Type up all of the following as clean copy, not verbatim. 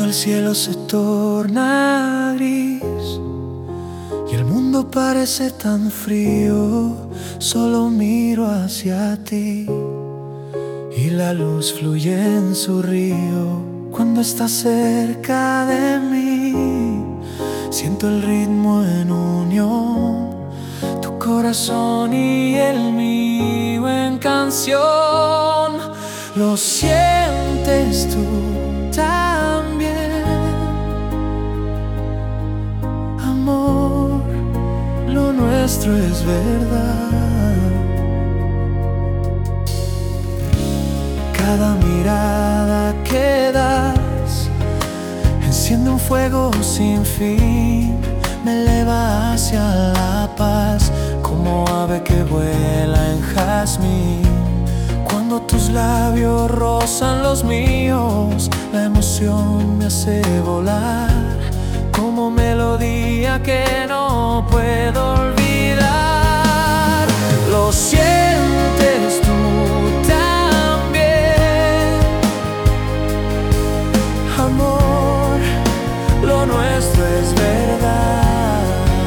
el cielo se torna gris y el mundo parece tan frío, solo miro hacia ti y la luz fluye en su río. Cuando estás cerca de mí, siento el ritmo en unión, tu corazón y el mío en canción. Lo sientes tú también, amor, lo nuestro es verdad. Cada mirada que das enciende un fuego sin fin, me eleva hacia la paz, como ave que vuela en jazmín. Cuando tus labios rozan los míos, la emoción me hace volar, como melodía que no puedo olvidar. Lo sientes tú también, amor, lo nuestro es verdad.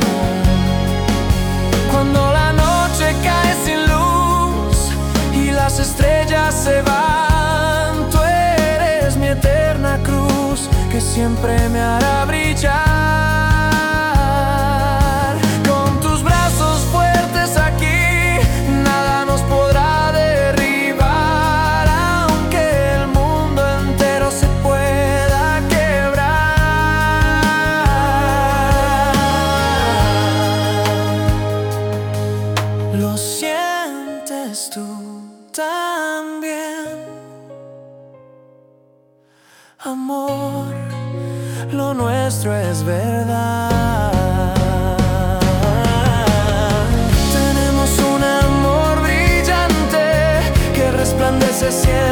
Cuando la noche cae sin luz y las estrellas se van, tú eres mi eterna cruz que siempre me hará brillar. Con tus brazos fuertes aquí, nada nos podrá derribar, aunque el mundo entero se pueda quebrar. Lo sientes tú también, amor, lo nuestro es verdad. Tenemos un amor brillante que resplandece siempre